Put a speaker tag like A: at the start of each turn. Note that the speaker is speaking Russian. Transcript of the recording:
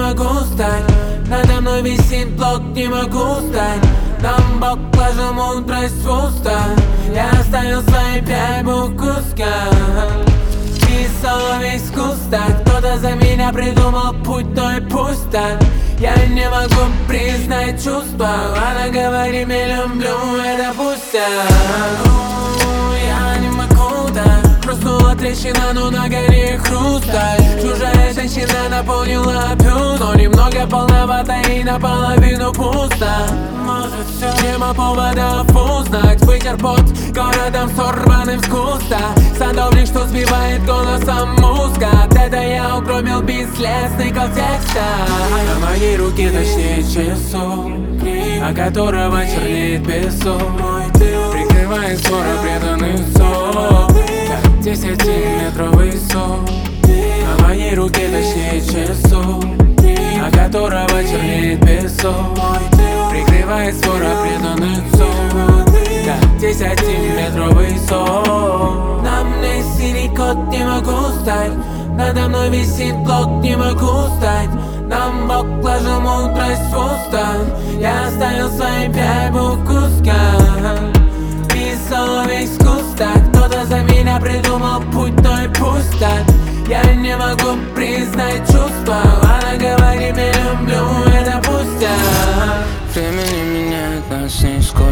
A: могу стать. Надо мной висит блок, не могу стать. Нам Бог положил мудрость в уста. Я оставил свои 5 букв куска. Писал весь кустак. Кто-то за меня придумал путь, то и пусть так. Я не могу признать чувства. Она говорит, me люблю, это пустяк. Я не могу так. Хрустнула трещина, но на горе хрусталь. Чужая женщина наполнила пьют, но немного полновато и наполовину пусто. Может все, тема поводов узнать. Вытер пот городом сорванным с куста. Садовник, что сбивает голосом музыка. Это я угромил бесследственников текста. На моей руке точнее часов, о которого чернеет песок. Прикрывает скоро преданных зов, как 10 метров высот. На моей руке точнее часов, о которого чернеет песок. Прикрывает скоро преданных зов, как 10 метров высот. На мне синий кот, не могу стать. Надо мной висит блок, не могу стать. Нам Бог положил мудрость в уста. Я оставил свои 5 букв куска. Писал весь кустак. Кто-то за меня придумал путь, то и пусть так. Я не могу признать чувства. Она говорит, me люблю, это пустяк.
B: Времени меняет нас не скоро.